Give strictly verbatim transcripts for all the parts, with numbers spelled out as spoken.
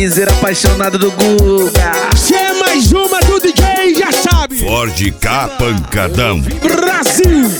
piseiro apaixonado do Guga. Se é mais uma do D J, já sabe. Ford K Pancadão Brasil.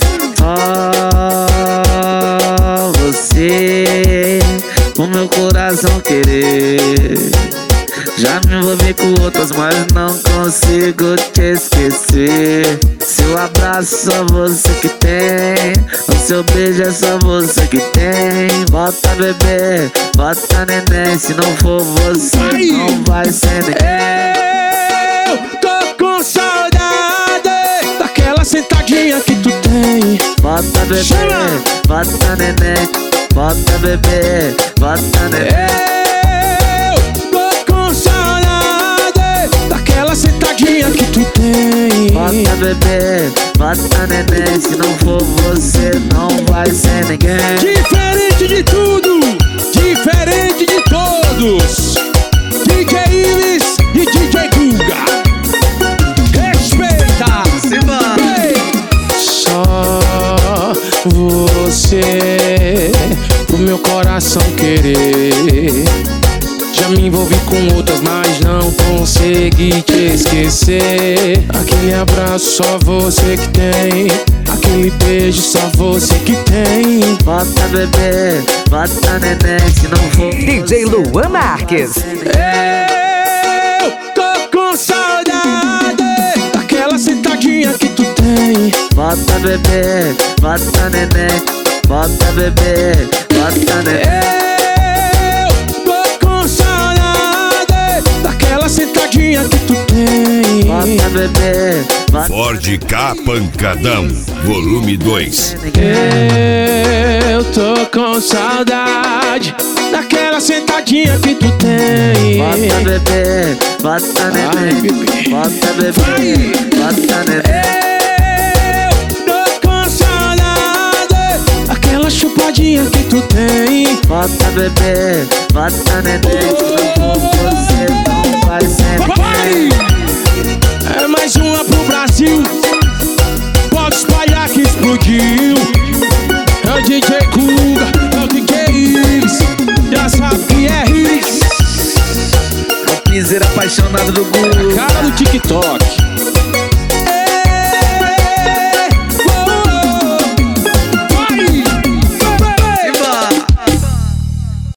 Só você, o meu coração querer. Já me envolvi com outras, mas não consigo te esquecer. Seu abraço só você que tem, o seu beijo é só você que tem. Bota bebê, bota neném, se não for você Ai. não vai ser ninguém. Eu tô com saudade daquela sentadinha que tu tem. Bota bebê, Chama. bota neném, bota bebê, bota neném. Eu tô com saudade daquela sentadinha que tu tem. Bota bebê, bota neném, se não for você não vai ser ninguém. Diferente de tudo, diferente de todos. D J Ives e D J Guga. Respeita. Ei. Só você, pro meu coração querer. Já me envolvi com outras, mas não consegui te esquecer. Aquele abraço só você que tem, aquele beijo só você que tem. Bota bebê, bota neném, se não for D J Luan Marques. Eu tô com saudade daquela sentadinha que tu tem. Bota bebê, bota neném, bota bebê, bota neném. Eu tô com saudade daquela sentadinha que tu tem. Bota bebê, bota Ford K Pancadão Volume dois. Eu tô com saudade daquela sentadinha que tu tem. Bota bebê, bota Ai, neném, bebê. bota bebê, Vai. bota neném. Eu tô com saudade daquela chupadinha que tu tem. Bota bebê, bota neném, se não for você não vai ser Papai! ninguém. É mais uma pro Brasil. Pode espalhar que explodiu. É o D J Guga, é o D J Ives. Já sabe que é hits. O piseiro apaixonado do Guga. Cara do TikTok.